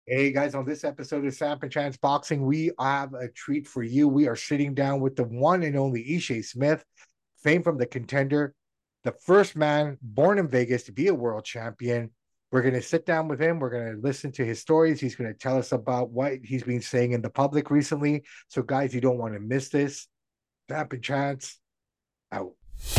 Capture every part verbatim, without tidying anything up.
Hey guys, on this episode of Samp and Chance Boxing, we have a treat for you. We are sitting down with the one and only Ishe Smith, famed from the Contender, the first man born in Vegas to be a world champion. We're going to sit down with him. We're going to listen to his stories. He's going to tell us about what he's been saying in the public recently. So, guys, you don't want to miss this. Samp and Chance out.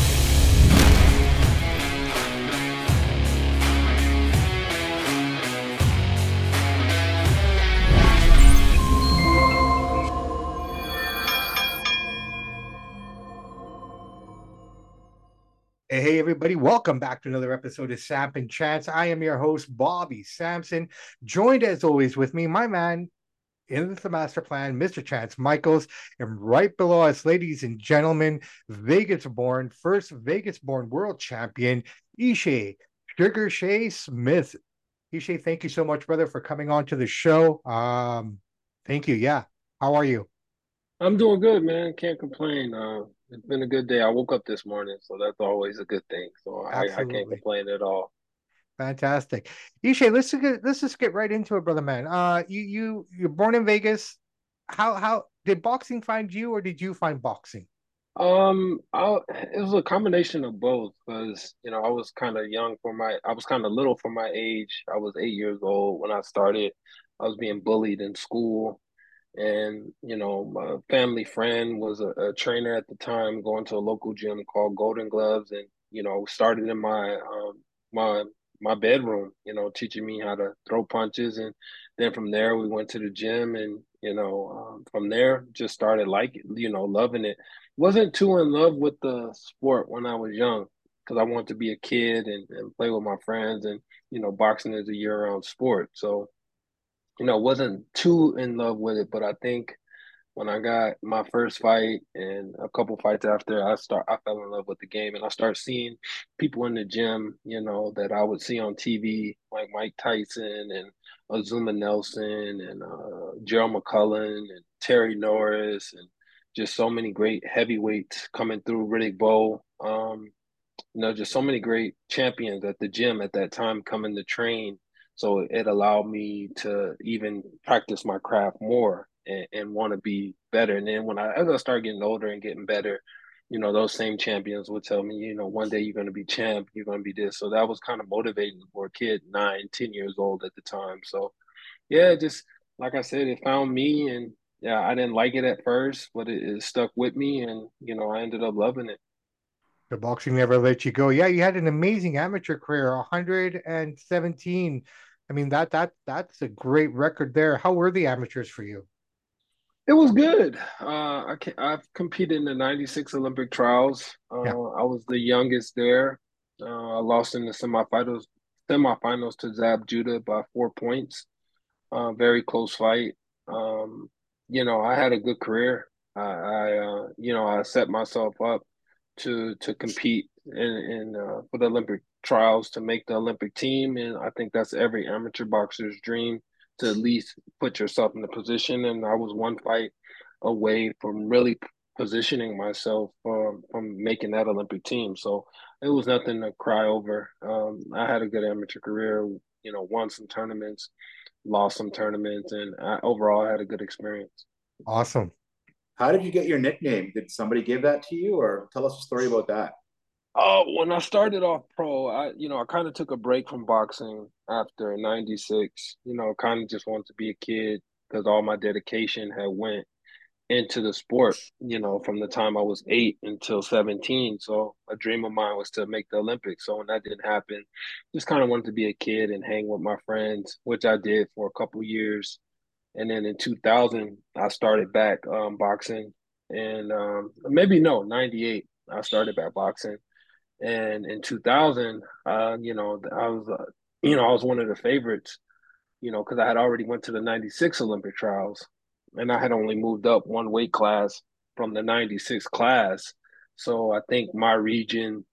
Hey, hey, everybody, welcome back to another episode of Samp and Chance. I am your host, Bobby Sampson, joined as always with me, my man in the master plan, Mister Chance Michaels, and right below us, ladies and gentlemen, Vegas born, first Vegas born world champion, Ishe Sugar Shea Smith. Ishe, thank you so much, brother, for coming on to the show. Um, thank you. Yeah. How are you? I'm doing good, man. Can't complain. Uh, it's been a good day. I woke up this morning, so that's always a good thing. So I, I can't Absolutely. complain at all. Fantastic. Ishe, let's get, let's just get right into it, brother man. Uh you you you're born in Vegas. How how did boxing find you or did you find boxing? Um, I, it was a combination of both because, you know, I was kind of young for my, I was kind of little for my age. I was eight years old when I started. I was being bullied in school. And, you know, my family friend was a, a trainer at the time, going to a local gym called Golden Gloves, and you know, started in my um my my bedroom, you know, teaching me how to throw punches, and then from there we went to the gym, and you know, um, from there just started like you know, loving it. Wasn't too in love with the sport when I was young because I wanted to be a kid and, and play with my friends, and you know, boxing is a year-round sport, so you know, wasn't too in love with it, but I think when I got my first fight and a couple fights after, I start I fell in love with the game and I start seeing people in the gym, you know, that I would see on T V, like Mike Tyson and Azuma Nelson and uh, Gerald McCullough and Terry Norris and just so many great heavyweights coming through, Riddick Bowe. Um, you know, just so many great champions at the gym at that time coming to train. So it allowed me to even practice my craft more and, and want to be better. And then when I as I started getting older and getting better, you know, those same champions would tell me, you know, one day you're going to be champ, you're going to be this. So that was kind of motivating for a kid, nine, ten years old at the time. So yeah, just like I said, it found me, and yeah, I didn't like it at first, but it, it stuck with me, and you know, I ended up loving it. The boxing never let you go. Yeah, you had an amazing amateur career, one hundred seventeen. I mean that that that's a great record there. How were the amateurs for you? It was good. Uh, I can, I've competed in the 'ninety-six Olympic trials. Yeah. Uh, I was the youngest there. Uh, I lost in the semifinals, semifinals to Zab Judah by four points. Uh, very close fight. Um, you know, I had a good career. I, I uh, you know, I set myself up to to compete in, in uh, for the Olympic trials to make the Olympic team, and I think that's every amateur boxer's dream to at least put yourself in the position. And I was one fight away from really positioning myself from from making that Olympic team. So it was nothing to cry over. Um, I had a good amateur career. You know, won some tournaments, lost some tournaments, and I, overall I had a good experience. Awesome. How did you get your nickname? Did somebody give that to you, or tell us a story about that? Oh, when I started off pro, I you know I kind of took a break from boxing after 'ninety-six. You know, kind of just wanted to be a kid because all my dedication had went into the sport. You know, from the time I was eight until seventeen. So a dream of mine was to make the Olympics. So when that didn't happen, just kind of wanted to be a kid and hang with my friends, which I did for a couple years. And then in two thousand, I started back um, boxing, and um, maybe no, 'ninety-eight, I started back boxing. And in two thousand, uh, you know, I was, uh, you know, I was one of the favorites, you know, because I had already went to the 'ninety-six Olympic trials, and I had only moved up one weight class from the 'ninety-six class. So I think my region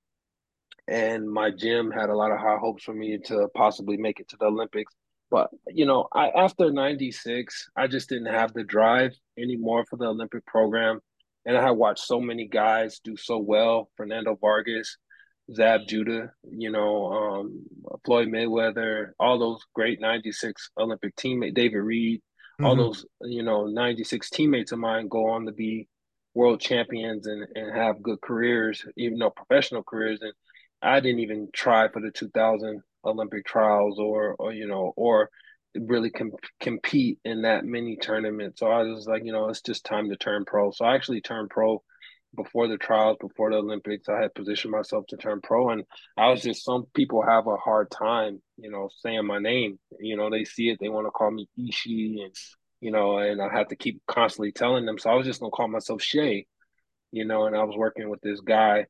and my gym had a lot of high hopes for me to possibly make it to the Olympics. But you know, I after 'ninety-six, I just didn't have the drive anymore for the Olympic program. And I had watched so many guys do so well, Fernando Vargas, Zab Judah, you know, um, Floyd Mayweather, all those great ninety-six Olympic teammates, David Reed, all Hmm. those, you know, ninety-six teammates of mine go on to be world champions and, and have good careers, even though professional careers. And I didn't even try for the two thousand Olympic trials or, or you know, or really com- compete in that many tournaments. So I was like, you know, it's just time to turn pro. So I actually turned pro before the trials, before the Olympics. I had positioned myself to turn pro, and I was just some people have a hard time, you know, saying my name. You know, they see it, they want to call me Ishi, and you know, and I have to keep constantly telling them. So I was just gonna call myself Shay, you know, and I was working with this guy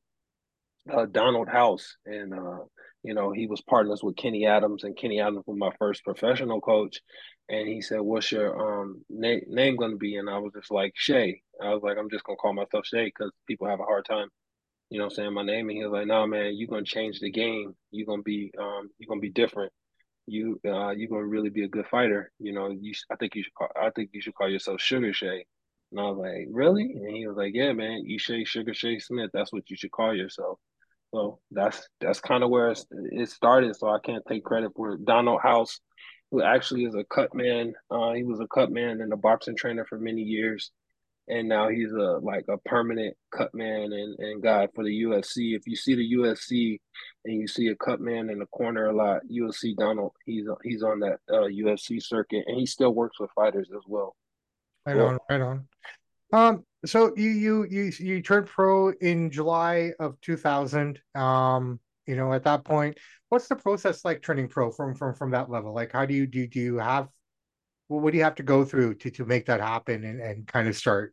uh, Donald House, and uh, you know he was partners with Kenny Adams, and Kenny Adams was my first professional coach. And he said, "What's your um na- name going to be?" And I was just like Shay. I was like, "I'm just gonna call myself Shay because people have a hard time, you know, saying my name." And he was like, "No, man, you're gonna change the game. You're gonna be um you're gonna be different. You uh you're gonna really be a good fighter. You know, you I think you should call I think you should call yourself Sugar Shay." And I was like, "Really?" And he was like, "Yeah, man, Ishay Sugar Shay Smith. That's what you should call yourself." So that's that's kind of where it started. So I can't take credit for it. Donald House, who actually is a cut man. Uh, he was a cut man and a boxing trainer for many years, and now he's a like a permanent cut man and, and guy for the U F C. If you see the U F C and you see a cut man in the corner a lot, you'll see Donald. He's he's on that uh, U F C circuit, and he still works with fighters as well. Right Well, on, right on. Um, so you you you you turned pro in July of two thousand. Um, you know, at that point, what's the process like turning pro from from from that level? Like, how do you do do you have what, what do you have to go through to to make that happen and and kind of start?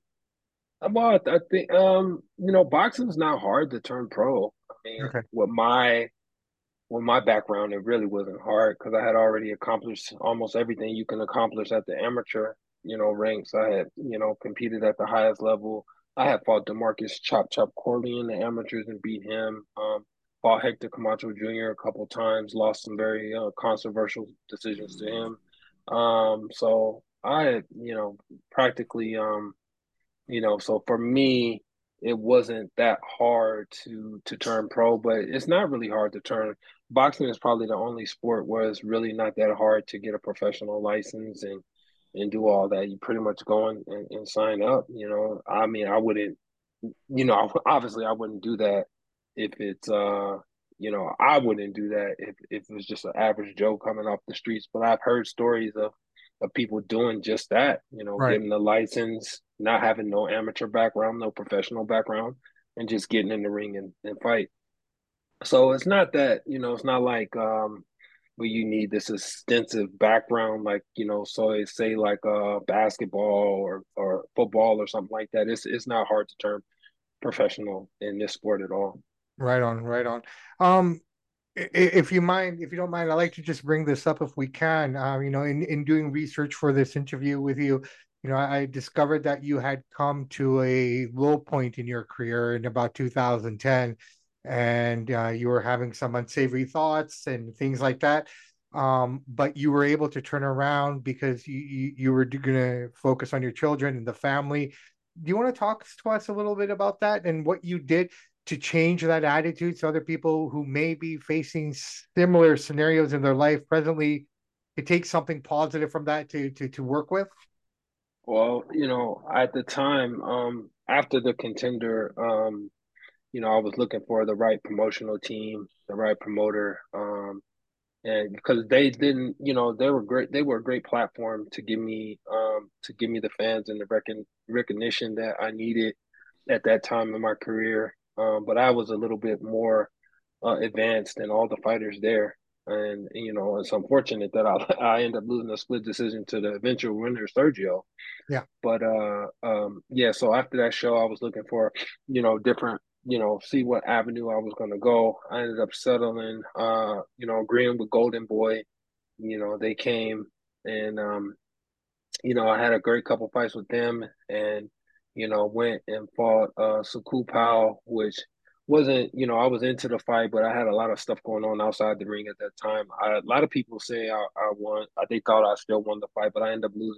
well, I think um, you know, boxing's not hard to turn pro. I mean, Okay. with my with my background, it really wasn't hard because I had already accomplished almost everything you can accomplish at the amateur, you know, ranks. I had, you know, competed at the highest level. I had fought Demarcus Chop Chop Corley in the amateurs and beat him. Um, fought Hector Camacho Junior a couple times, lost some very uh, controversial decisions to him. Um, so I had, you know, practically um, you know, so for me, it wasn't that hard to to turn pro, but it's not really hard to turn. Boxing is probably the only sport where it's really not that hard to get a professional license and and do all that. You pretty much go in and, and sign up. You know, I mean, I wouldn't, you know, obviously I wouldn't do that if it's uh, you know, I wouldn't do that if if it was just an average Joe coming off the streets. But I've heard stories of of people doing just that, you know, Right. getting the license, not having no amateur background, no professional background, and just getting in the ring and, and fight. So it's not that, you know, it's not like um where you need this extensive background, like, you know, so it say like uh basketball or or football or something like that. It's it's not hard to turn professional in this sport at all. Right on, right on. Um, i- if you mind, if you don't mind, I'd like to just bring this up if we can. Uh, you know, in in doing research for this interview with you, you know, I discovered that you had come to a low point in your career in about two thousand ten, and uh, you were having some unsavory thoughts and things like that. Um, but you were able to turn around because you you, you were going to focus on your children and the family. Do you want to talk to us a little bit about that and what you did to change that attitude so other people who may be facing similar scenarios in their life presently to take something positive from that to to to work with? Well, you know, at the time, um, after the contender, um, you know, I was looking for the right promotional team, the right promoter, um, and because they didn't, you know, they were great. They were a great platform to give me, um, to give me the fans and the recon recognition that I needed at that time in my career. Um, but I was a little bit more uh, advanced than all the fighters there, and you know, it's unfortunate that I I end up losing a split decision to the eventual winner, Sergio. Yeah. But uh, um, yeah. So after that show, I was looking for, you know, different, you know, see what avenue I was going to go. I ended up settling, uh, you know, agreeing with Golden Boy. You know, they came and, um, you know, I had a great couple fights with them, and you know, went and fought uh, Suku Pao, which wasn't, you know, I was into the fight, but I had a lot of stuff going on outside the ring at that time. I, a lot of people say I, I won. I they thought I still won the fight, but I ended up losing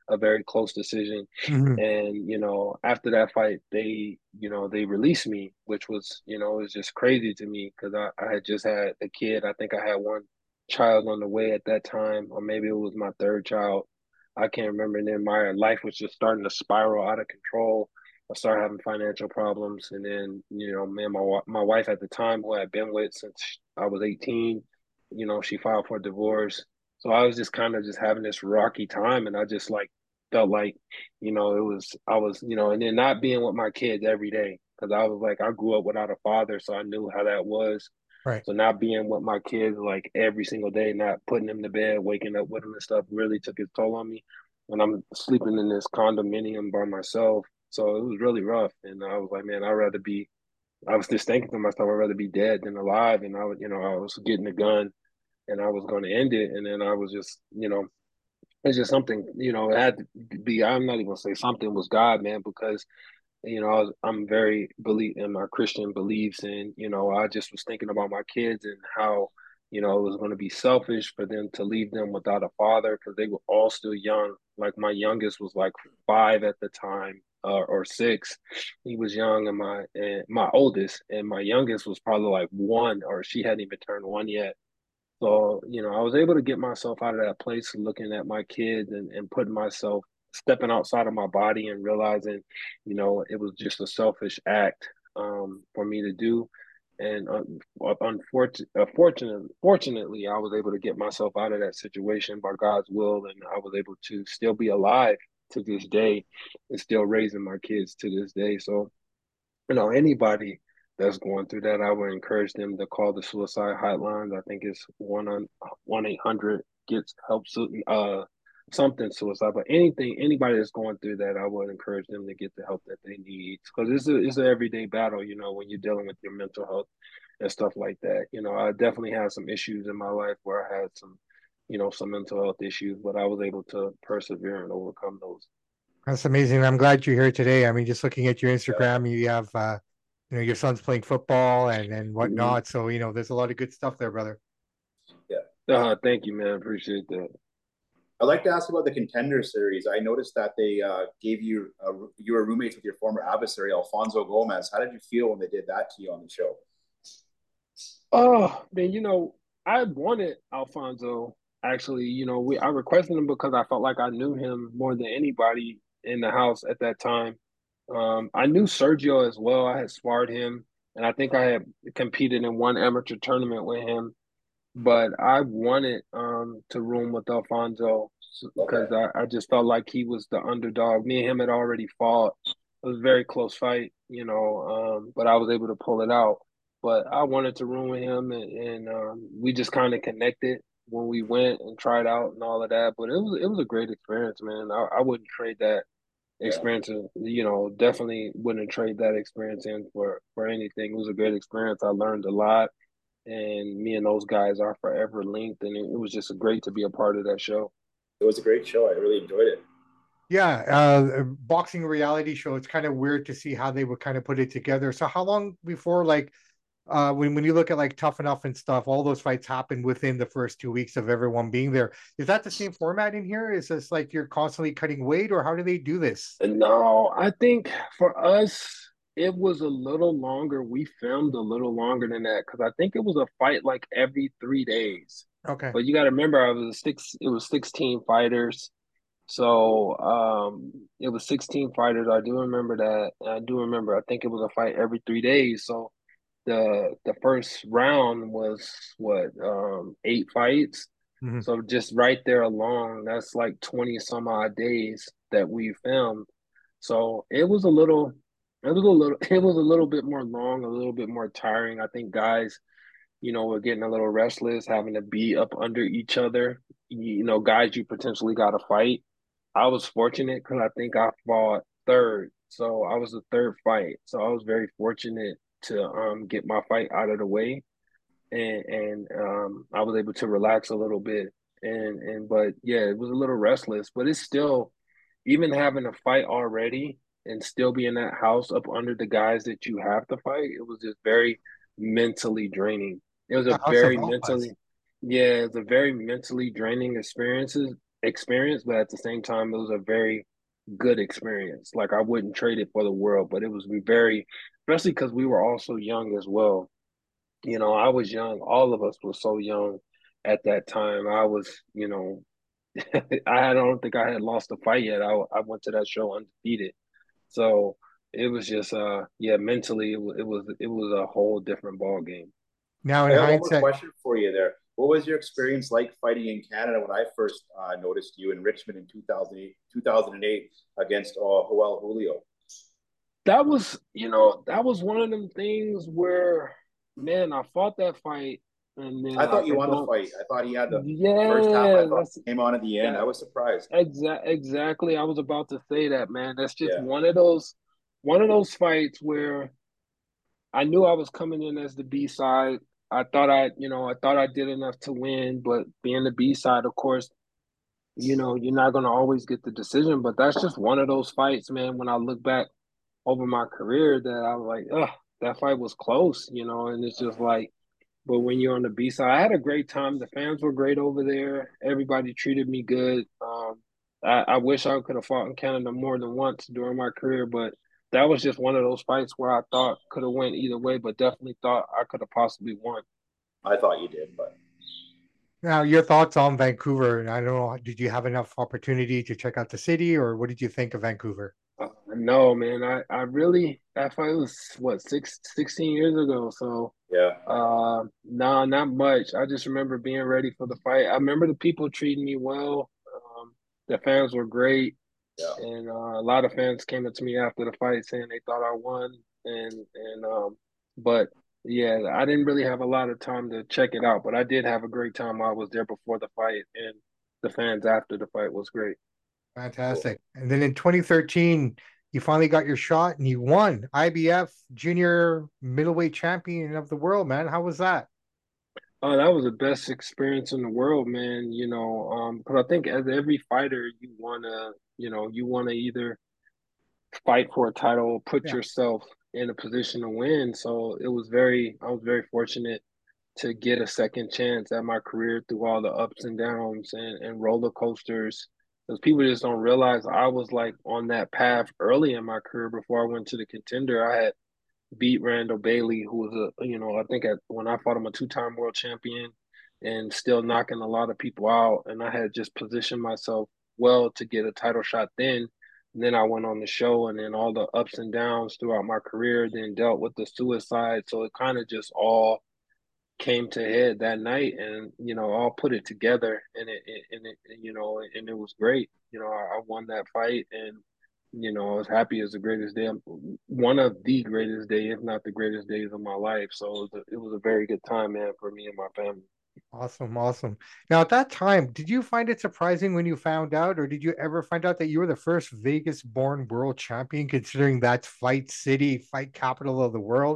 a very close decision. Mhm. And, you know, after that fight, they, you know, they released me, which was, you know, it was just crazy to me because I, I had just had a kid. I think I had one child on the way at that time, or maybe it was my third child. I can't remember. And then my life was just starting to spiral out of control. I started having financial problems, and then you know, man, my my wife at the time, who I had been with since I was eighteen, you know, she filed for divorce. So I was just kind of just having this rocky time, and I just like felt like, you know, it was I was, you know, and then not being with my kids every day because I was like I grew up without a father, so I knew how that was. Right. So not being with my kids like every single day, not putting them to bed, waking up with them and stuff really took its toll on me. And I'm sleeping in this condominium by myself. So it was really rough. And I was like, man, I'd rather be, I was just thinking to myself, I'd rather be dead than alive. And I would, you know, I was getting a gun and I was going to end it. And then I was just, you know, it's just something, you know, it had to be, I'm not even gonna say something was God, man, because you know, I was, I'm very believe in my Christian beliefs, and you know, I just was thinking about my kids and how, you know, it was going to be selfish for them to leave them without a father because they were all still young. Like my youngest was like five at the time, uh, or six. He was young, and my and my oldest and my youngest was probably like one, or she hadn't even turned one yet. So, you know, I was able to get myself out of that place looking at my kids and, and putting myself stepping outside of my body and realizing, you know, it was just a selfish act um, for me to do. And un- unfortunately, uh, fortunately, fortunately, I was able to get myself out of that situation by God's will, and I was able to still be alive to this day and still raising my kids to this day. So, you know, anybody that's going through that, I would encourage them to call the suicide hotlines. I think it's one on one eight hundred gets help uh something suicide. But anything, anybody that's going through that, I would encourage them to get the help that they need because it's a it's an everyday battle. You know, when you're dealing with your mental health and stuff like that. You know, I definitely had some issues in my life where I had some, you know, some mental health issues, but I was able to persevere and overcome those. That's amazing. I'm glad you're here today. I mean, just looking at your Yeah. Instagram, you have uh, you know, your son's playing football and and Mm-hmm. whatnot. So, you know, there's a lot of good stuff there, brother. Yeah. Uh, thank you, man. Appreciate that. I'd like to ask about the Contender series. I noticed that they uh, gave you uh, you were roommates with your former adversary Alfonso Gomez. How did you feel when they did that to you on the show? Oh, man, you know, I wanted Alfonso. Actually, you know, we I requested him because I felt like I knew him more than anybody in the house at that time. Um, I knew Sergio as well. I had sparred him, and I think I had competed in one amateur tournament with him. But I wanted um to room with Alfonso Okay. because I, I just felt like he was the underdog. Me and him had already fought. It was a very close fight, you know, um, but I was able to pull it out. But I wanted to room with him, and, and um, we just kind of connected when we went and tried out and all of that. But it was it was a great experience, man. I, I wouldn't trade that Yeah. experience. You know, definitely wouldn't trade that experience in for for anything. It was a great experience. I learned a lot and me and those guys are forever linked. And it, it was just great to be a part of that show. It was a great show. I really enjoyed it. Yeah, uh, boxing reality show. It's kind of weird to see how they would kind of put it together. So, how long before, like, uh, when when you look at like Tough Enough and stuff, all those fights happen within the first two weeks of everyone being there. Is that the same format in here? Is this like you're constantly cutting weight, or how do they do this? No, I think for us, it was a little longer. We filmed a little longer than that because I think it was a fight like every three days. Okay. But you got to remember, I was six. It was sixteen fighters, so um, it was sixteen fighters. I do remember that. I do remember. I think it was a fight every three days. So the the first round was what um eight fights. Mhm. So just right there alone, that's like twenty some odd days that we filmed. So it was a little it was a little it was a little bit more long, a little bit more tiring. I think guys, you know, were getting a little restless, having to be up under each other. You know, guys you potentially got to fight. I was fortunate because I think I fought third. So I was the third fight. So I was very fortunate to um get my fight out of the way and and um I was able to relax a little bit and and but yeah, it was a little restless, but it's still even having a fight already and still be in that house up under the guys that you have to fight, it was just very mentally draining. It was The a House of very Alphas. mentally yeah, it's a very mentally draining experiences experience, but at the same time, it was a very good experience. Like I wouldn't trade it for the world, but it was very, especially because we were all so young as well. You know, I was young. All of us were so young at that time. I was, you know, I don't think I had lost a fight yet. I I went to that show undefeated, so it was just, uh, yeah, mentally it was it was it was a whole different ball game. Now, in I got one more hindsight, question for you there. What was your experience like fighting in Canada when I first uh, noticed you in Richmond in two thousand eight, two thousand eight against uh, Joel Julio? That was, you know, that was one of them things where, man, I fought that fight, and I then I thought you could won the go, fight. I thought he had the, the first half. I yeah, thought that's came on at the end. I that was surprised. exact exactly. I was about to say that, man. That's just Yeah, one of those one of those fights where I knew I was coming in as the B side. I thought I, you know, I thought I did enough to win, but being the B side, of course, you know, you're not going to always get the decision. But that's just one of those fights, man. When I look back over my career, that I was like, oh, that fight was close, you know, and it's just like, but when you're on the B side, I had a great time. The fans were great over there. Everybody treated me good. Um, I, I wish I could have fought in Canada more than once during my career, but that was just one of those fights where I thought could have went either way, but definitely thought I could have possibly won. I thought you did, but now your thoughts on Vancouver. I don't know. Did you have enough opportunity to check out the city, or what did you think of Vancouver? Uh, no, man, I, I really that fight was what six sixteen years ago. So yeah, uh nah, not much. I just remember being ready for the fight. I remember the people treating me well. Um, the fans were great. yeah. And uh, a lot of fans came up to me after the fight saying they thought I won, and and um, but yeah, I didn't really have a lot of time to check it out, but I did have a great time while I was there before the fight, and the fans after the fight was great. Cool. Fantastic. And then in twenty thirteen, you finally got your shot and you won I B F Junior Middleweight Champion of the World, man. How was that? Oh, that was the best experience in the world, man. You know, um, because I think as every fighter, you wanna, you know, you wanna either fight for a title, put Yeah. yourself in a position to win. So it was very, I was very fortunate to get a second chance at my career through all the ups and downs and, and roller coasters. Because people just don't realize I was like on that path early in my career before I went to the contender. I had beat Randall Bailey, who was a, you know, I think at, when I fought him, a two time world champion and still knocking a lot of people out. And I had just positioned myself well to get a title shot then. And then I went on the show, and then all the ups and downs throughout my career, then dealt with the suicide. So it kind of just all came to head that night, and you know, all put it together, and it, it and it you know, and it was great. You know, I, I won that fight, and you know, I was happy as the greatest day, one of the greatest day, if not the greatest days of my life. So it was a, it was a very good time, man, for me and my family. Awesome, awesome. Now, at that time, did you find it surprising when you found out, or did you ever find out that you were the first Vegas-born world champion, considering that's Fight City, fight capital of the world?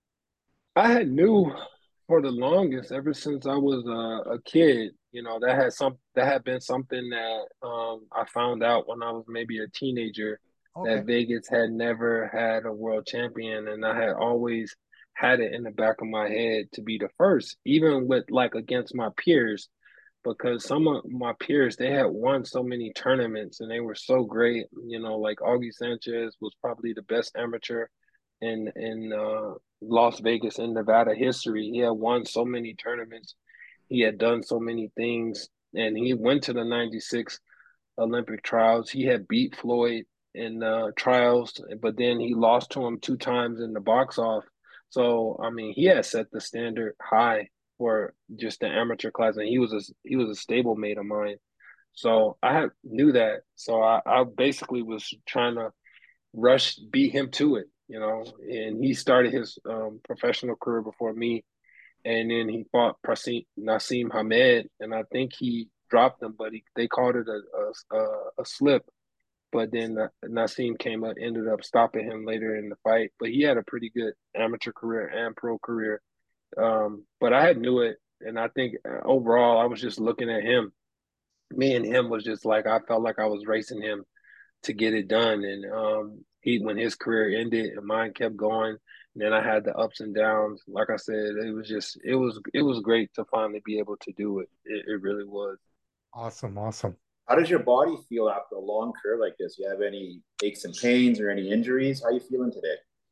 I had knew for the longest, ever since I was a, a kid, you know, that had some that had been something that um, I found out when I was maybe a teenager, that Okay. Vegas had never had a world champion, and I had always had it in the back of my head to be the first, even with like against my peers, because some of my peers they had won so many tournaments and they were so great. You know, like Augie Sanchez was probably the best amateur in in uh, Las Vegas in Nevada history. He had won so many tournaments. He had done so many things, and he went to the ninety-six Olympic trials. He had beat Floyd in uh, trials, but then he lost to him two times in the box off. So I mean, he had set the standard high for just the amateur class, and he was a he was a stable mate of mine. So I had, knew that. So I, I basically was trying to rush beat him to it, you know. And he started his um, professional career before me, and then he fought Prasim, Nassim Hamed, and I think he dropped him, but he, they called it a a, a slip. But then Nassim came up, ended up stopping him later in the fight. But he had a pretty good amateur career and pro career. Um, but I had knew it, and I think uh, overall I was just looking at him. Me and him was just like I felt like I was racing him to get it done. And um, he, when his career ended and mine kept going, and then I had the ups and downs. Like I said, it was just, it was, it was great to finally be able to do it. It, it really was. Awesome, awesome. How does your body feel after a long career like this? You have any aches and pains or any injuries? How are you feeling today?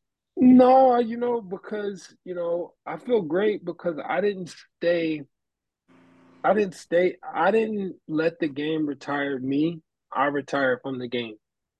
No, you know, because, you know, I feel great because I didn't stay, I didn't stay, I didn't let the game retire me. I retired from the game.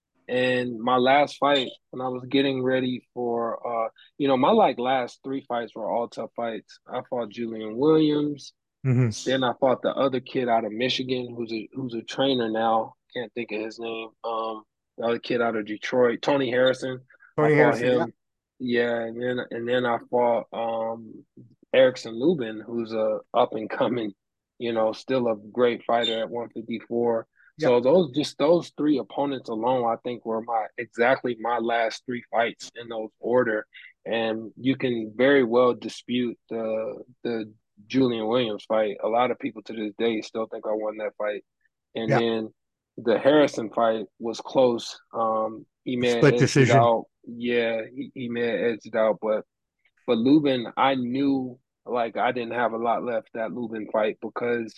And my last fight, when I was getting ready for, uh, you know, my like last three fights were all tough fights. I fought Julian Williams. Mm-hmm. Then I fought the other kid out of Michigan, who's a who's a trainer now. Can't think of his name. Um, the other kid out of Detroit, Tony Harrison. I Tony fought Harrison, yeah. him. Yeah, and then and then I fought um Erickson Lubin, who's a up and coming, you know, still a great fighter at one fifty-four. Yeah. So those just those three opponents alone, I think were my exactly my last three fights in those order. And you can very well dispute the the Julian Williams fight. A lot of people to this day still think I won that fight. And Yeah. then the Harrison fight was close. Um, he may have Split edged it decision. out. Yeah, he, he may have edged it out, but but Lubin, I knew like I didn't have a lot left that Lubin fight because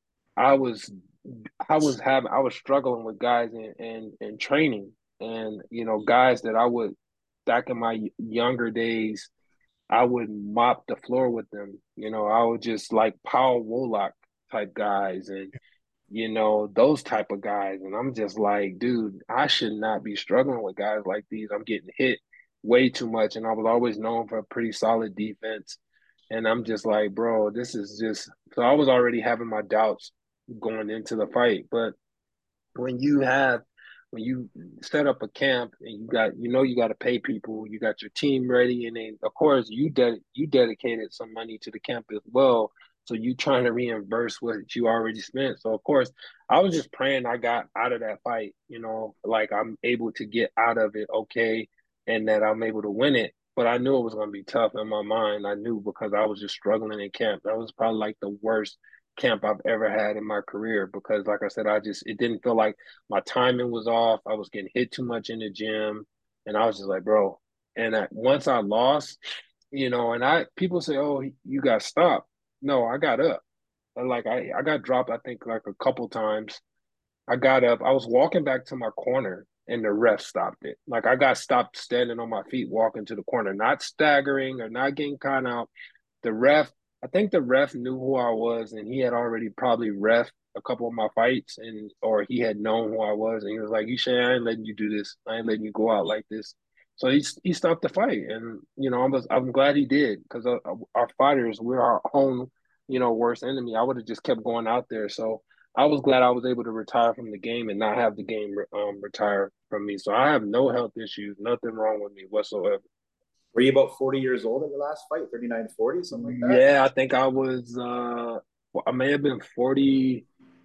I was I was having I was struggling with guys in, in, in training and you know guys that I would back in my younger days I would mop the floor with them. You know, I would just like Paul Wolak type guys and, you know, those type of guys. And I'm just like, dude, I should not be struggling with guys like these. I'm getting hit way too much. And I was always known for a pretty solid defense. And I'm just like, bro, this is just so I was already having my doubts going into the fight. But when you have when you set up a camp and you got you know you got to pay people, you got your team ready, and then of course you de- you dedicated some money to the camp as well. So you trying to reimburse what you already spent. So of course I was just praying I got out of that fight, you know, like I'm able to get out of it okay, and that I'm able to win it. But I knew it was going to be tough in my mind. I knew because I was just struggling in camp. That was probably like the worst camp I've ever had in my career because, like I said, I just it didn't feel like my timing was off. I was getting hit too much in the gym, and I was just like, bro. And I, once I lost, you know, and I people say, oh, you got stopped. No, I got up. And like I I got dropped. I think like a couple times. I got up. I was walking back to my corner, and the ref stopped it. Like I got stopped standing on my feet, walking to the corner, not staggering or not getting caught out. The ref, I think the ref knew who I was, and he had already probably ref a couple of my fights, and or he had known who I was, and he was like, "You say I ain't letting you do this. I ain't letting you go out like this." So he he stopped the fight, and you know I was I'm glad he did because our, our fighters we're our own you know worst enemy. I would have just kept going out there. So I was glad I was able to retire from the game and not have the game um, retire from me. So I have no health issues, nothing wrong with me whatsoever. Were you about forty years old at your last fight? thirty-nine, forty, something like that? Yeah, I think I was uh I may have been forty.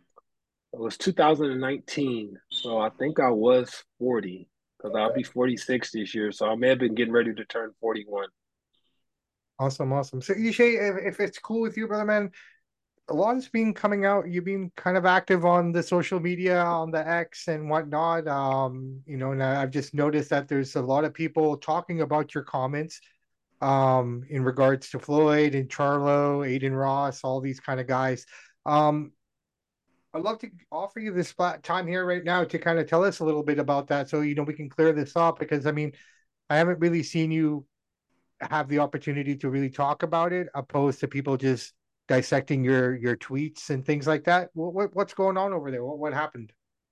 It was two thousand nineteen. So I think I was forty because I'll Okay. be forty-six this year. So I may have been getting ready to turn forty-one. Awesome, awesome. So Ishay, if, if it's cool with you, brother man, a lot has been coming out. You've been kind of active on the social media, on the X and whatnot. Um, you know, and I- I've just noticed that there's a lot of people talking about your comments um in regards to Floyd and Charlo, Aiden Ross, all these kind of guys. Um, I'd love to offer you this spot time here right now to kind of tell us a little bit about that so you know we can clear this up because I mean, I haven't really seen you have the opportunity to really talk about it, opposed to people just dissecting your your tweets and things like that. What, what what's going on over there? What what happened?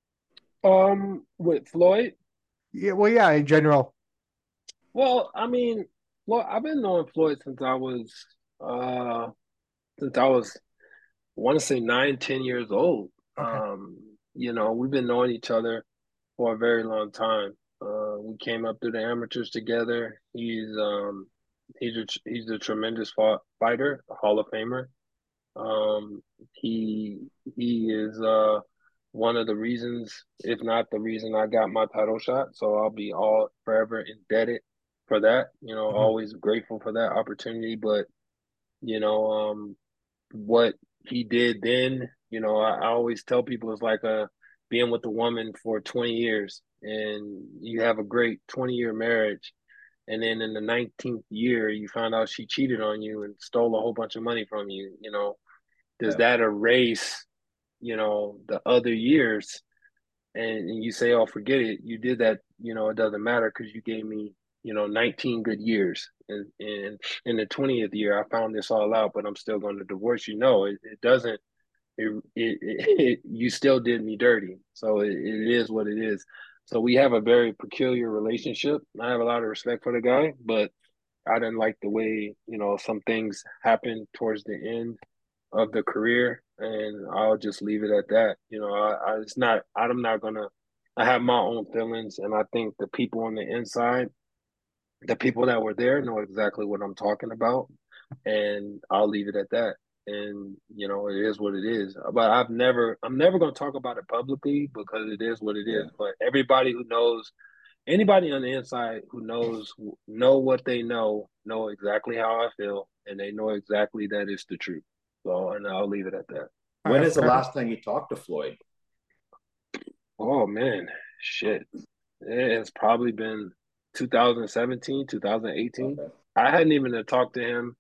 Um, with Floyd, Yeah, well, yeah, in general. well, I mean, well, I've been knowing Floyd since I was uh since I was I want to say nine, ten years old. Okay. Um, you know, we've been knowing each other for a very long time. Uh, we came up through the amateurs together. He's um, he's a he's a tremendous fought, fighter, a Hall of Famer. Um, he he is uh one of the reasons, if not the reason, I got my title shot. So I'll be all forever indebted for that. You know, Mhm. always grateful for that opportunity. But you know, um, what he did then, you know, I, I always tell people it's like a being with a woman for twenty years and you have a great twenty year marriage. And then in the nineteenth year, you find out she cheated on you and stole a whole bunch of money from you. You know, does Yeah. that erase you know, the other years, and, and you say, oh, forget it, you did that, you know, it doesn't matter because you gave me, you know, nineteen good years. And, and in the twentieth year, I found this all out, but I'm still going to divorce you. No, it, it doesn't. It, it, it, you still did me dirty. So it, it is what it is. So we have a very peculiar relationship. I have a lot of respect for the guy, but I didn't like the way, you know, some things happened towards the end of the career, and I'll just leave it at that. You know, I, I it's not. I'm not gonna. I have my own feelings, and I think the people on the inside, the people that were there, know exactly what I'm talking about, and I'll leave it at that. And you know, it is what it is. But I've never. I'm never gonna talk about it publicly because it is what it Yeah. is. But everybody who knows, anybody on the inside who knows know what they know, know exactly how I feel, and they know exactly that it's the truth. So, and I'll leave it at that. When is the last time you talked to Floyd? Oh man, shit. It's probably been two thousand seventeen, two thousand eighteen. Okay. I hadn't even talked to him.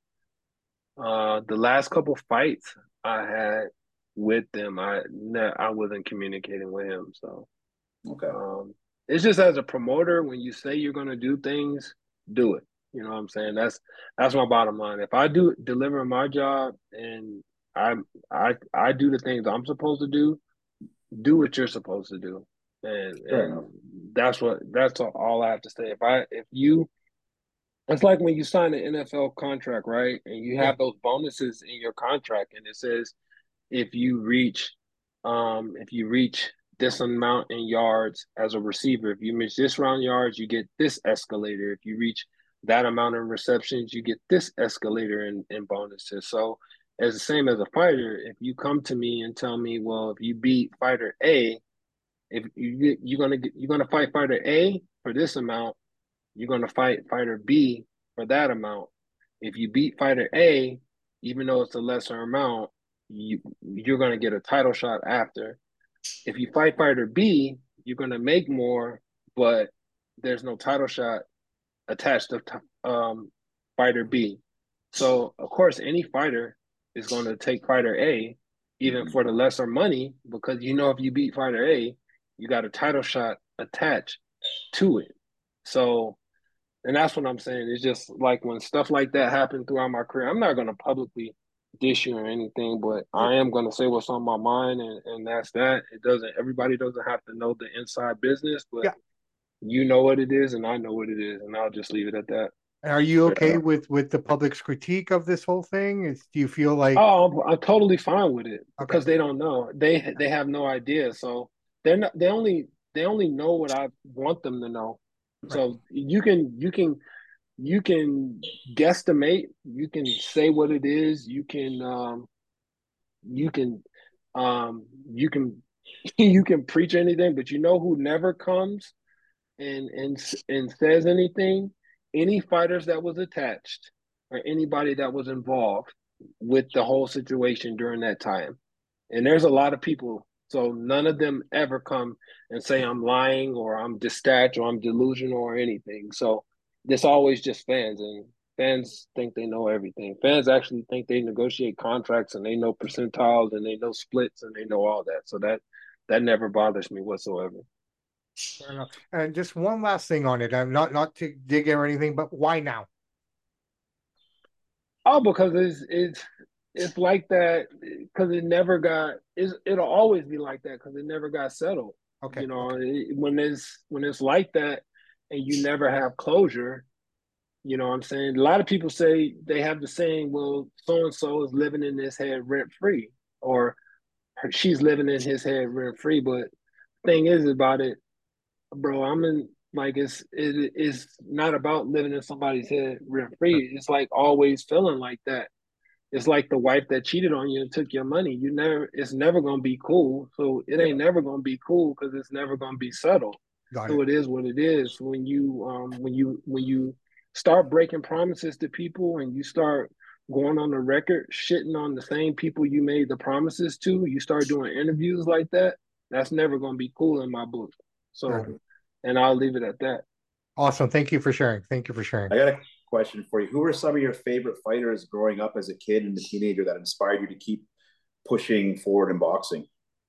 Uh, the last couple fights I had with them, I ne- I wasn't communicating with him. So, Okay. um, it's just as a promoter, when you say you're gonna do things, do it. You know what I'm saying? That's that's my bottom line. If I do deliver my job and I I I do the things I'm supposed to do, do what you're supposed to do, and Fair enough. and that's what that's all I have to say. If I if you, it's like when you sign an N F L contract, right? And you Yeah. have those bonuses in your contract, and it says if you reach, um, if you reach this amount in yards as a receiver, if you reach this round yards, you get this escalator. If you reach that amount of receptions, you get this escalator in, in bonuses. So, as the same as a fighter, if you come to me and tell me, well, if you beat fighter A, if you you're gonna get, you're gonna fight fighter A for this amount, you're gonna fight fighter B for that amount. If you beat fighter A, even though it's a lesser amount, you you're gonna get a title shot after. If you fight fighter B, you're gonna make more, but there's no title shot attached to um, fighter B. So of course, any fighter is going to take fighter A, even Mhm. for the lesser money, because you know if you beat fighter A, you got a title shot attached to it. So, and that's what I'm saying. It's just like when stuff like that happened throughout my career, I'm not going to publicly dish you or anything, but Yeah. I am going to say what's on my mind, and, and that's that. It doesn't, everybody doesn't have to know the inside business, but Yeah. you know what it is, and I know what it is, and I'll just leave it at that. Are you Fair okay enough. with with the public's critique of this whole thing? Is do you feel like Oh, I'm, I'm totally fine with it okay? because they don't know. They they have no idea. So they're not. They only they only know what I want them to know. Right. So you can you can you can guesstimate. You can say what it is. You can um you can um you can you can preach anything, but you know who never comes and and and says anything, any fighters that was attached or anybody that was involved with the whole situation during that time. And there's a lot of people, so none of them ever come and say I'm lying or I'm distract or I'm delusional or anything. So this always just fans, and fans think they know everything. Fans actually think they negotiate contracts and they know percentiles and they know splits and they know all that. So that that never bothers me whatsoever. Fair enough. And just one last thing on it. I'm not not to dig in or anything, but why now? Oh, because it's it's it's like that because it never got it's, it'll always be like that because it never got settled. Okay. You know, Okay. it, when it's when it's like that and you never have closure, you know what I'm saying? A lot of people say they have the saying, well, so and so is living in his head rent free, or she's living in his head rent free. But thing is about it, bro, I'm in like it's it is not about living in somebody's head rent Sure. free. It's like always feeling like that. It's like the wife that cheated on you and took your money. You never, it's never gonna be cool. So it Yeah. ain't never gonna be cool because it's never gonna be settled. Got So it. it is what it is. When you, um, when you, when you start breaking promises to people and you start going on the record shitting on the same people you made the promises to, you start doing interviews like that. That's never gonna be cool in my book. Fair So, enough. and I'll leave it at that. Awesome. Thank you for sharing. Thank you for sharing. I got a question for you. Who were some of your favorite fighters growing up as a kid and a teenager that inspired you to keep pushing forward in boxing?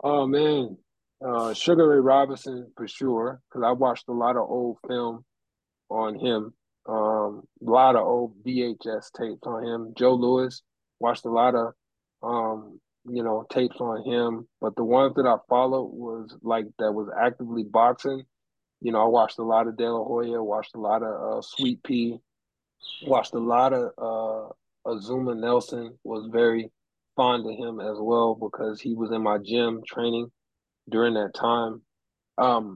Oh man, uh, Sugar Ray Robinson for sure, because I watched a lot of old film on him. Um, a lot of old V H S tapes on him. Joe Louis, watched a lot of um, you know, tapes on him. But the ones that I followed was like that was actively boxing. You know, I watched a lot of De La Hoya, watched a lot of uh, Sweet Pea, watched a lot of uh, Azuma Nelson. Was very fond of him as well because he was in my gym training during that time. Um,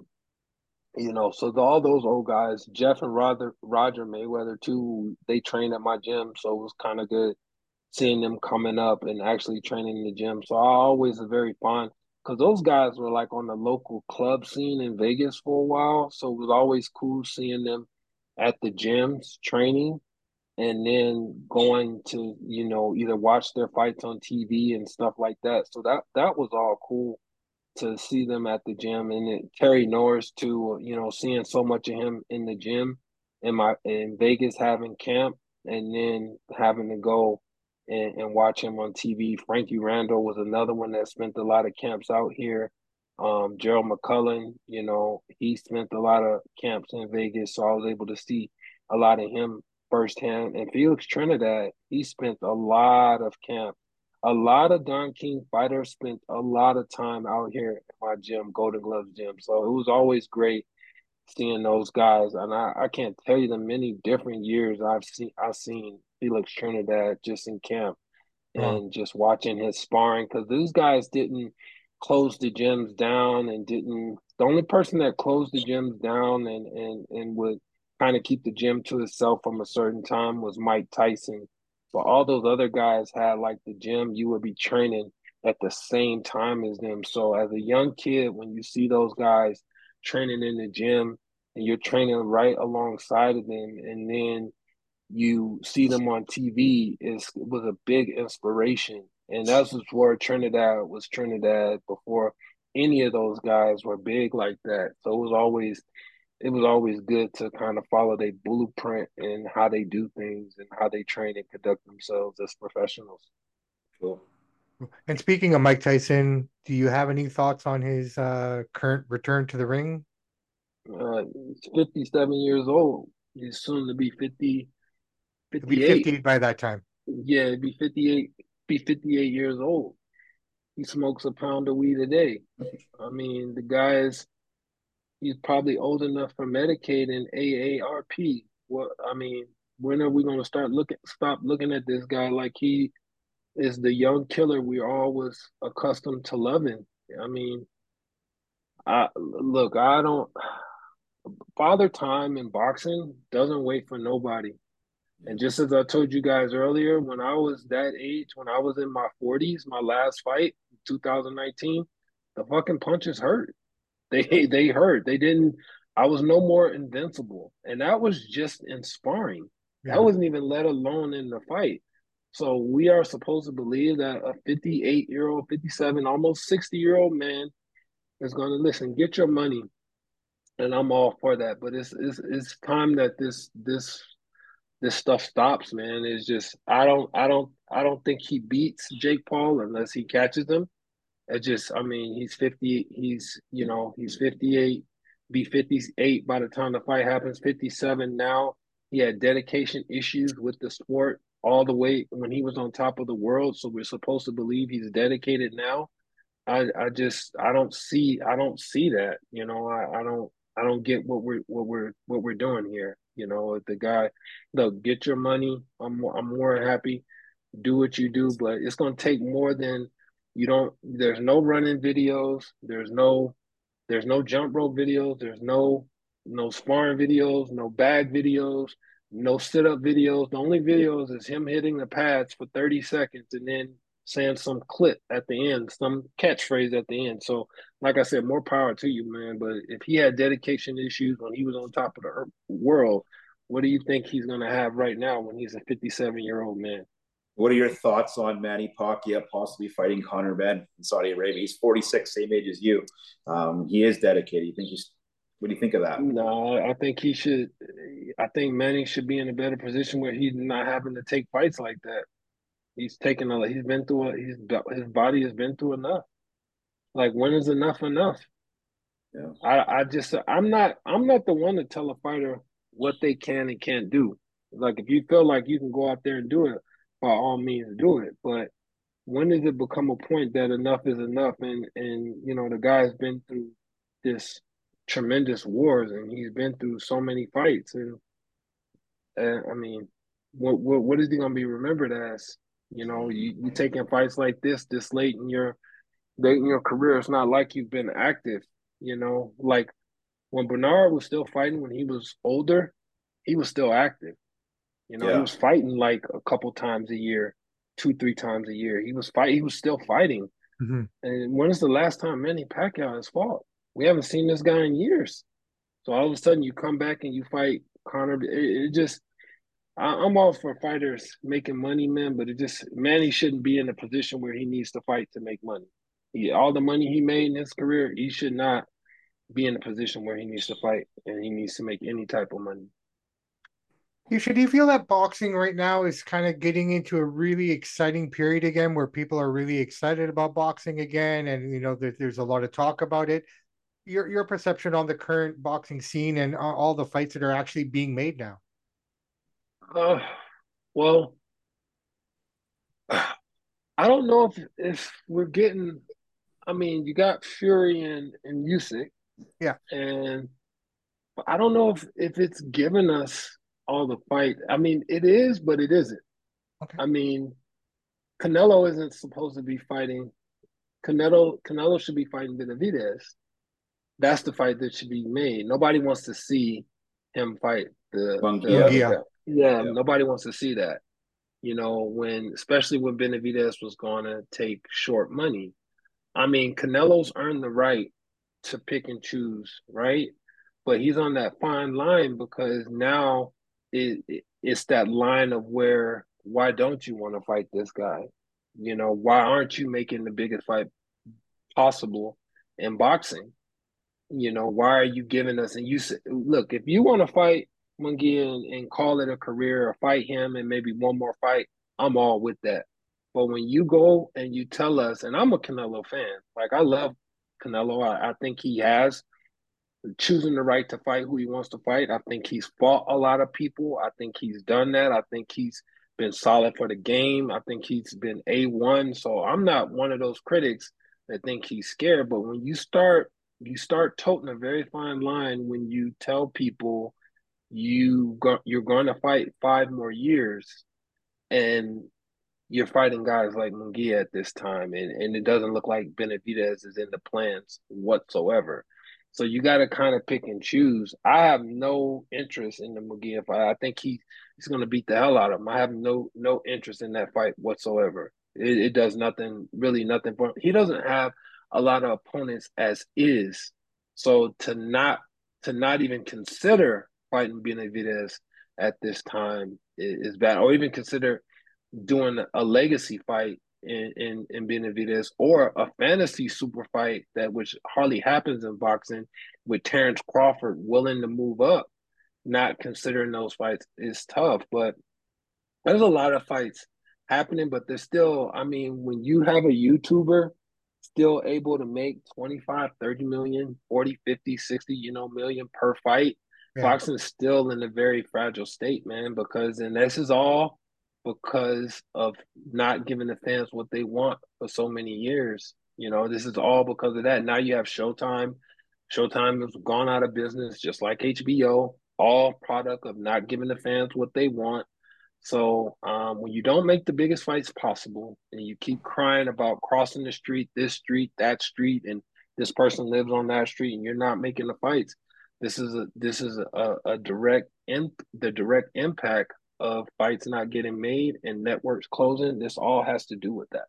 you know, so the, all those old guys, Jeff and Roger, Roger Mayweather too, they trained at my gym, so it was kind of good seeing them coming up and actually training in the gym. So I always was very fond because those guys were like on the local club scene in Vegas for a while, so it was always cool seeing them at the gyms training and then going to, you know, either watch their fights on T V and stuff like that. So that that was all cool to see them at the gym, and it, Terry Norris too. You know, seeing so much of him in the gym in my in Vegas having camp, and then having to go and, and watch him on T V. Frankie Randall was another one that spent a lot of camps out here. Um, Gerald McCullen, you know, he spent a lot of camps in Vegas, so I was able to see a lot of him firsthand. And Felix Trinidad, he spent a lot of camp, a lot of Don King fighters spent a lot of time out here at my gym, Golden Gloves gym. So it was always great seeing those guys. And I, I can't tell you the many different years I've seen I've seen Felix Trinidad just in camp Wow. and just watching his sparring because these guys didn't close the gyms down and didn't the only person that closed the gyms down and and and would kind of keep the gym to itself from a certain time was Mike Tyson. But all those other guys had like the gym you would be training at the same time as them. So as a young kid, when you see those guys training in the gym and you're training right alongside of them, and then you see them on T V is was a big inspiration. And that's just where Trinidad was Trinidad before any of those guys were big like that. So it was always it was always good to kind of follow their blueprint and how they do things and how they train and conduct themselves as professionals. Cool. And speaking of Mike Tyson, do you have any thoughts on his uh, current return to the ring? Uh, he's fifty-seven years old. He's soon to be fifty, He'll be fifty-eight. fifty by that time. Yeah, be fifty-eight, be fifty-eight years old. He smokes a pound of weed a day. I mean, the guy is he's probably old enough for Medicaid and A A R P. What I mean, when are we going to start looking stop looking at this guy like he is the young killer we all was accustomed to loving? I mean, I look, I don't father time in boxing doesn't wait for nobody. And just as I told you guys earlier, when I was that age, when I was in my forties, my last fight, twenty nineteen, the fucking punches hurt. They they hurt. They didn't. I was no more invincible, and that was just in sparring. That Yeah. wasn't even let alone in the fight. So we are supposed to believe that a fifty-eight year old, fifty-seven, almost sixty year old man is going to listen. Get your money, and I'm all for that. But it's it's it's time that this this this stuff stops, man. It's just I don't I don't I don't think he beats Jake Paul unless he catches him. It just, I mean, he's fifty, he's, you know, he's fifty-eight, be fifty-eight by the time the fight happens, fifty-seven now. He had dedication issues with the sport all the way when he was on top of the world. So we're supposed to believe he's dedicated now. I, I just, I don't see, I don't see that, you know, I, I don't, I don't get what we're, what we're, what we're doing here. You know, the guy, look, get your money. I'm, I'm more happy do what you do, but it's going to take more than you don't. There's no running videos. There's no. There's no jump rope videos. There's no no sparring videos. No bag videos. No sit up videos. The only videos is him hitting the pads for thirty seconds and then saying some clip at the end, some catchphrase at the end. So, like I said, more power to you, man. But if he had dedication issues when he was on top of the world, what do you think he's going to have right now when he's a fifty-seven year old man? What are your thoughts on Manny Pacquiao possibly fighting Conor Benn in Saudi Arabia? He's forty-six, same age as you. Um, he is dedicated. You think he's? What do you think of that? No, I think he should. I think Manny should be in a better position where he's not having to take fights like that. He's taken a. He's been through. A, he's his body has been through enough. Like, when is enough enough? Yeah. I, I just I'm not I'm not the one to tell a fighter what they can and can't do. Like, if you feel like you can go out there and do it, by all means do it. But when does it become a point that enough is enough? And and you know, the guy's been through this tremendous wars, and he's been through so many fights. And uh, I mean, what what what is he gonna be remembered as? You know, you you taking fights like this this late in your late in your career. It's not like you've been active. You know, like when Bernard was still fighting when he was older, he was still active. You know, he Yeah. was fighting like a couple times a year, two, three times a year. He was fight. He was still fighting. Mm-hmm. And when is the last time Manny Pacquiao has fought? We haven't seen this guy in years. So all of a sudden, you come back and you fight Conor. It, it just, I, I'm all for fighters making money, man. But it just, Manny shouldn't be in a position where he needs to fight to make money. He, all the money he made in his career, he should not be in a position where he needs to fight and he needs to make any type of money. You should you feel that boxing right now is kind of getting into a really exciting period again where people are really excited about boxing again, and you know there, there's a lot of talk about it. Your your perception on the current boxing scene and all the fights that are actually being made now. Uh, well, I don't know if if we're getting. I mean, you got Fury and and Usyk, Yeah. and I don't know if if it's giving us all the fight. I mean, it is, but it isn't. Okay. I mean, Canelo isn't supposed to be fighting. Canelo Canelo should be fighting Benavidez. That's the fight that should be made. Nobody wants to see him fight the the Mungia. other Mungia. guy. Yeah, Yeah. nobody wants to see that. You know, when especially when Benavidez was going to take short money. I mean, Canelo's earned the right to pick and choose, right? But he's on that fine line because now it, it it's that line of where why don't you want to fight this guy? You know, why aren't you making the biggest fight possible in boxing? You know, why are you giving us? And you say, look, if you want to fight Munguia and, and call it a career or fight him and maybe one more fight, I'm all with that. But when you go and you tell us, and I'm a Canelo fan, like I love Canelo. I, I think he has choosing the right to fight who he wants to fight. I think he's fought a lot of people. I think he's done that. I think he's been solid for the game. I think he's been A one. So I'm not one of those critics that think he's scared. But when you start you start toting a very fine line when you tell people you go, you're going to fight five more years and you're fighting guys like Munguia at this time, and, and it doesn't look like Benavidez is in the plans whatsoever. So you got to kind of pick and choose. I have no interest in the Munguia fight. I think he he's going to beat the hell out of him. I have no no interest in that fight whatsoever. It, it does nothing, really nothing for him. He doesn't have a lot of opponents as is. So to not to not even consider fighting Benavidez at this time is, is bad, or even consider doing a legacy fight in, in, in Benavidez or a fantasy super fight that which hardly happens in boxing with Terrence Crawford willing to move up, not considering those fights is tough. But there's a lot of fights happening, but there's still, I mean, when you have a YouTuber still able to make twenty-five, thirty million, forty, fifty, sixty, you know, million per fight, Yeah. boxing is still in a very fragile state, man, because, and this is all because of not giving the fans what they want for so many years. You know, this is all because of that. Now you have Showtime. Showtime has gone out of business, just like H B O, all product of not giving the fans what they want. So um, when you don't make the biggest fights possible and you keep crying about crossing the street, this street, that street, and this person lives on that street, and you're not making the fights, this is a this is a, a direct in the direct impact of fights not getting made and networks closing. This all has to do with that.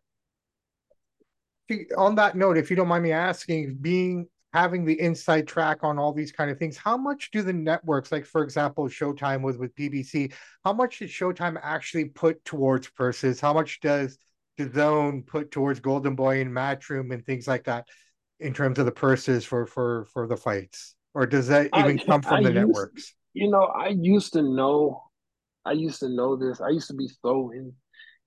On that note, if you don't mind me asking, being having the inside track on all these kind of things, how much do the networks, like for example, Showtime was with B B C, how much did Showtime actually put towards purses? How much does the Zone put towards Golden Boy and Matchroom and things like that in terms of the purses for for for the fights? Or does that I even come I from the used networks? you know I used to know I used to know this. I used to be so in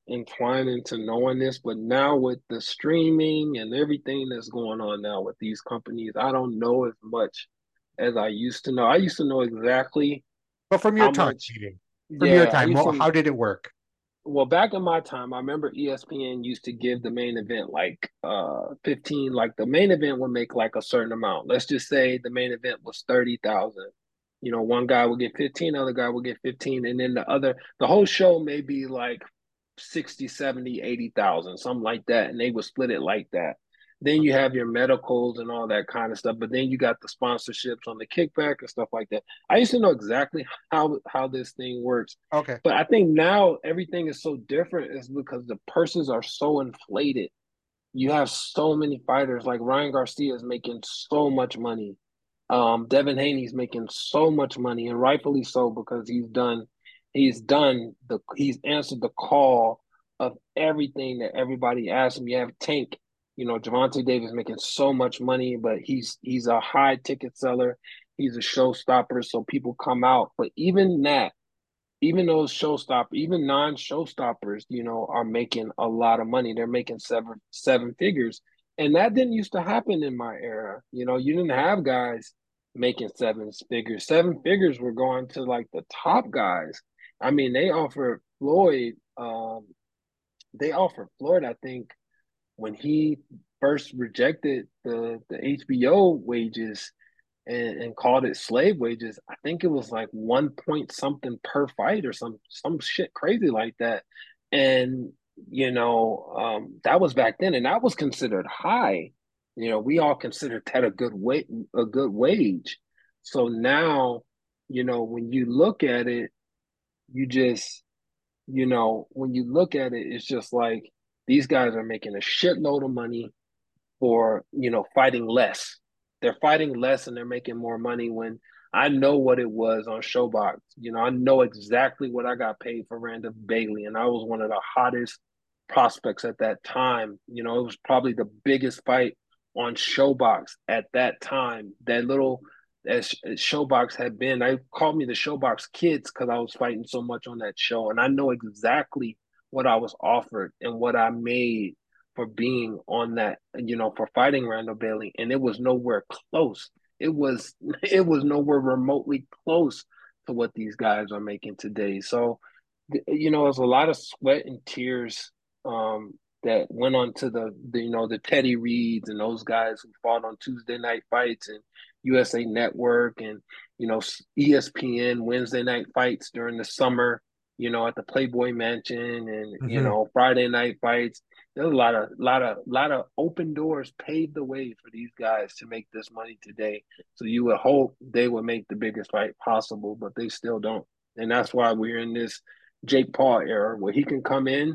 entwined into knowing this, but now with the streaming and everything that's going on now with these companies, I don't know as much as I used to know. I used to know exactly But from your how time, much. meeting, from your Yeah, I time, used well, to. how did it work? Well, back in my time, I remember E S P N used to give the main event like uh fifteen, like the main event would make like a certain amount. Let's just say the main event was thirty thousand. You know, one guy would get fifteen, other guy would get fifteen, and then the other the whole show may be like sixty, seventy, eighty thousand, something like that, and they would split it like that. Then you have your medicals and all that kind of stuff, but then you got the sponsorships on the kickback and stuff like that. I used to know exactly how how this thing works, Okay. but I think now everything is so different is because the purses are so inflated. You have so many fighters like Ryan Garcia is making so much money. Um, Devin Haney's making so much money, and rightfully so because he's done, he's done the, he's answered the call of everything that everybody asked him. You have Tank, you know, Javante Davis making so much money, but he's he's a high ticket seller. He's a showstopper, so people come out. But even that, even those showstoppers, even non-showstoppers, you know, are making a lot of money. They're making seven seven figures, and that didn't used to happen in my era. You know, you didn't have guys making seven figures. Seven figures were going to like the top guys. I mean, they offered Floyd. Um, they offered Floyd, I think, when he first rejected the the H B O wages and, and called it slave wages. I think it was like one point something per fight or some some shit crazy like that. And you know, um, that was back then, and that was considered high. You know, we all considered that a good wait a good wage. So now, you know, when you look at it, you just, you know, when you look at it, it's just like these guys are making a shitload of money for, you know, fighting less. They're fighting less and they're making more money when I know what it was on Showbox. You know, I know exactly what I got paid for Randall Bailey, and I was one of the hottest prospects at that time. You know, it was probably the biggest fight on Showbox at that time. That little as Showbox had been, they called me the Showbox Kids because I was fighting so much on that show, and I know exactly what I was offered and what I made for being on that, you know, for fighting Randall Bailey, and it was nowhere close. It was it was nowhere remotely close to what these guys are making today. So, you know, there's a lot of sweat and tears um, that went on to the, the, you know, the Teddy Reeds and those guys who fought on Tuesday night fights and U S A Network and, you know, E S P N Wednesday night fights during the summer, you know, at the Playboy Mansion and, you Mm-hmm. know, Friday night fights. There's a lot of lot of lot of open doors paved the way for these guys to make this money today. So you would hope they would make the biggest fight possible, but they still don't. And that's why we're in this Jake Paul era where he can come in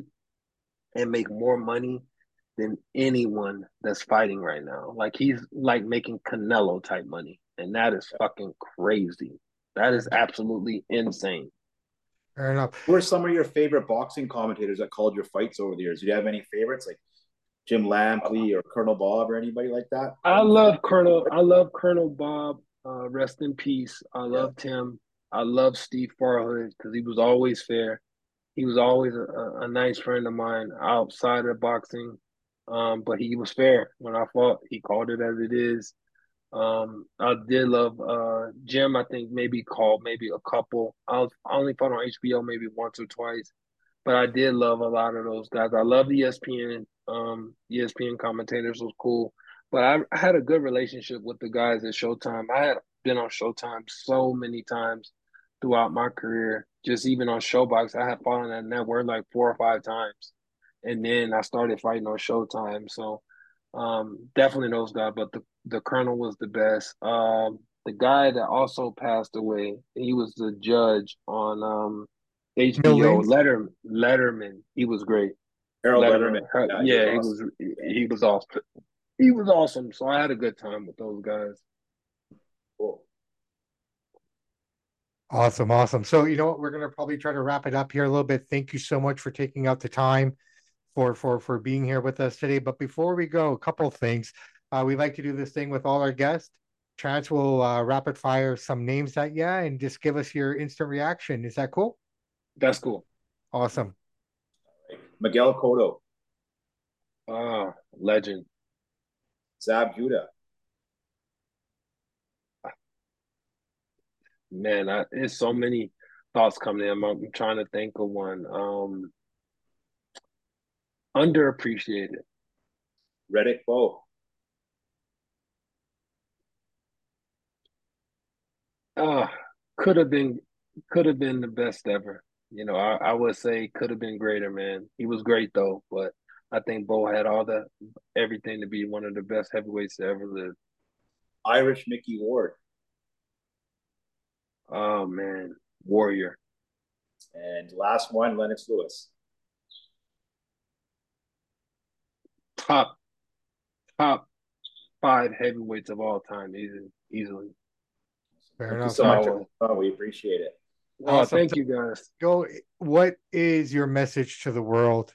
and make more money than anyone that's fighting right now. Like he's like making Canelo type money. And that is fucking crazy. That is absolutely insane. Fair enough. Who are some of your favorite boxing commentators that called your fights over the years? Do you have any favorites like Jim Lampley or Colonel Bob or anybody like that? I love Colonel. I love Colonel Bob. Uh, rest in peace. I Yeah. loved him. I love Steve Farhood because he was always fair. He was always a, a nice friend of mine outside of boxing. Um, but he was fair when I fought. He called it as it is. Um, I did love uh Jim. I think maybe called maybe a couple. I was I only fought on H B O maybe once or twice, but I did love a lot of those guys. I love E S P N. Um, E S P N commentators was cool, but I, I had a good relationship with the guys at Showtime. I had been on Showtime so many times throughout my career. Just even on Showbox, I had fought on that network like four or five times, and then I started fighting on Showtime. So um, definitely those guys, but the the Colonel was the best. Um, the guy that also passed away, he was the judge on um H B O. Millions. Letter Letterman, he was great. Harold Letterman. Letterman, her- Yeah, he was yeah, he awesome. was he was awesome. He was awesome. So I had a good time with those guys. Cool. Awesome, awesome. So you know what? We're gonna probably try to wrap it up here a little bit. Thank you so much for taking out the time for for for being here with us today. But before we go, a couple of things. Uh, we like to do this thing with all our guests. Chance will uh, rapid fire some names at you and just give us your instant reaction. Is that cool? That's cool. Awesome. Miguel Cotto. Ah, legend. Zab Judah. Man, I, there's so many thoughts coming in. I'm, I'm trying to think of one. Um, underappreciated. Riddick Bowe. Uh, could have been could have been the best ever. You know, I, I would say could have been greater, man. He was great though, but I think Bo had all the everything to be one of the best heavyweights to ever live. Irish Mickey Ward. Oh man, Warrior. And last one, Lennox Lewis. Top top five heavyweights of all time, easily easily. Fair Thank you enough. so Fair much. enough. Oh, we appreciate it. Oh, Awesome. thank So you guys. go. What is your message to the world?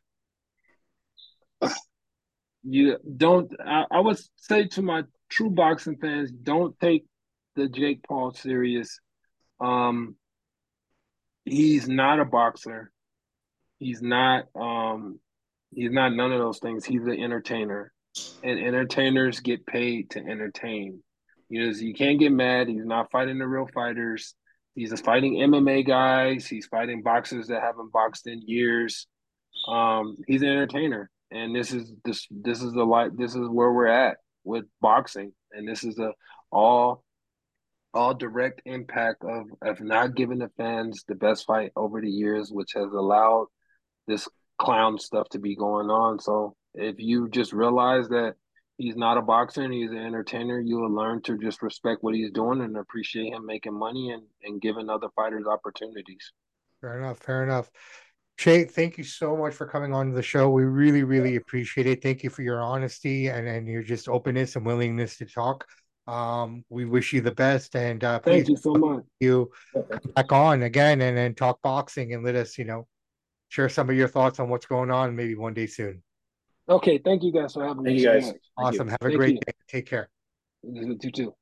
You don't I, I would say to my true boxing fans, don't take the Jake Paul serious. Um, he's not a boxer. He's not um he's not none of those things. He's an entertainer. And entertainers get paid to entertain. You know, you can't get mad. He's not fighting the real fighters. He's just fighting M M A guys. He's fighting boxers that haven't boxed in years. Um, he's an entertainer. And this is this this is the light this is where we're at with boxing. And this is a all all direct impact of of not giving the fans the best fight over the years, which has allowed this clown stuff to be going on. So if you just realize that he's not a boxer and he's an entertainer, you will learn to just respect what he's doing and appreciate him making money and, and giving other fighters opportunities. Fair enough. Fair enough. Shay, thank you so much for coming on to the show. We really, really appreciate it. Thank you for your honesty and, and your just openness and willingness to talk. Um, we wish you the best, and uh, Thank please you so much. you back on again and then talk boxing and let us, you know, share some of your thoughts on what's going on maybe one day soon. Okay, thank you guys for having Thank me you so guys. much. Thank Awesome. you. Have a Thank great you. day. Take care. You too.